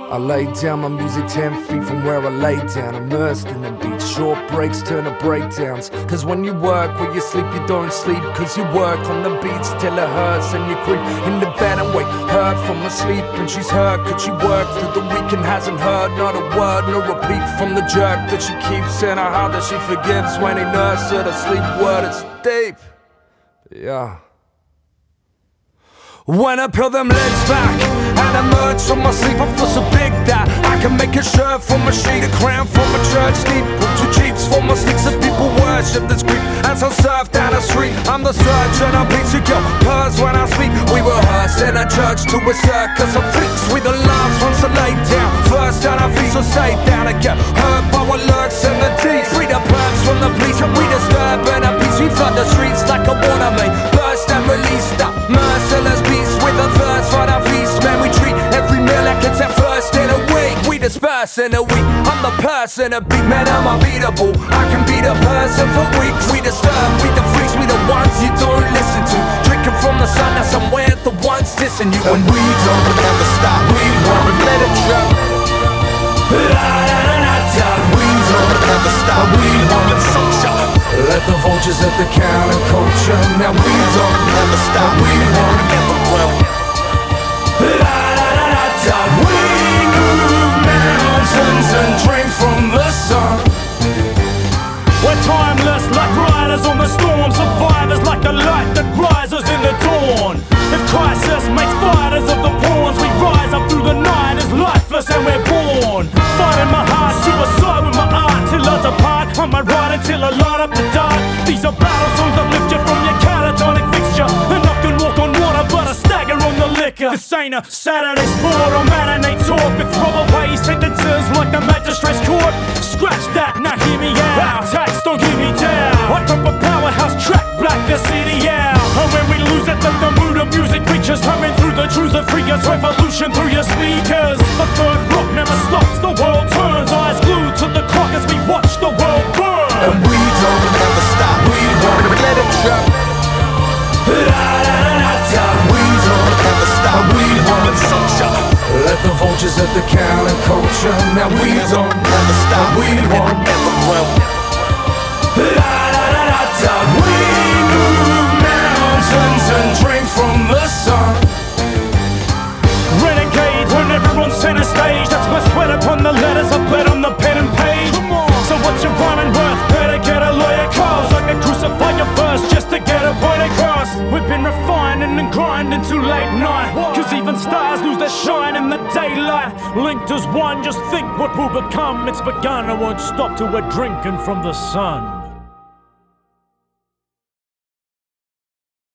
I lay down my music 10 feet from where I lay down, immersed in them beats. Short breaks turn to breakdowns. Cause when you work where you sleep, you don't sleep. Cause you work on the beats till it hurts. And you creep into bed and wake her from her sleep. And she's hurt cause she worked through the week and hasn't heard not a word, no repeat from the jerk that she keeps in her heart, that she forgives when he nurses her to sleep. Word, it's deep, yeah. When I peel them legs back and emerge from my sleep, I feel so big that I can make a shirt from a sheet, a crown from a church steeple, 2 jeeps for my sticks, and people worship this creep as I surf down the street. I'm the surge and I beat to go purrs when I speak. We rehearse in a church to a circus of freaks. We the last ones to lay down first on our feet, so stay down and get hurt by what lurks in the deep. Free the perks from the police and we disturb in a peace. We flood the streets like a water main, burst and release that merciless beast. With a thirst for the feast, man, we treat every meal like it's our first in a week. We disperse in a week, I'm the person, a big man, I'm unbeatable. I can be the person for weeks. We disturb, we the freaks, we the ones you don't listen to. Drinking from the sun, that's somewhere the ones dissing you. And we don't ever stop, we won't let it drop. We don't ever stop, we won't stop. Let the vultures at the counterculture. Now we don't ever stop, we won't ever grow. We move mountains and drink from the sun. We're timeless like riders on the storm, survivors like the light that rises in the dawn. If crisis makes fighters of the pawns, we rise up through the night as lifeless and we're born. Fighting my heart, suicide with my art till us apart. I'm a ride until I light up the dark. These are battle songs that lift you from your catatonic fixture. And I can walk on water but I stagger on the liquor. This ain't a Saturday sport or matinee talk. We throw away sentences like the magistrate's court. Scratch that, now hear me out. Outtakes, don't give me down. I drop a powerhouse track, black the city out. And when we lose it, then the mood of music reaches. Humming through the truths of freakers, revolution through your speakers. The third rock never stops, the world turns. Eyes glued to the clock as we watch the world burn. And we don't ever stop, we won't let it drop. We don't ever stop, we won't stop. Let the vultures at the counterculture. Now we don't ever stop, we won't ever grow. We move mountains and drink from the sun. Renegades when everyone's center stage. That's my sweat upon the letters I bled on the pen and page. So what's your rhyming worth? Better get a lawyer cause I can crucify your verse just to get a point across. We've been refining and grinding till late night. Cause even stars lose their shine in the daylight. Linked as one, just think what we'll become. It's begun, I won't stop till we're drinking from the sun.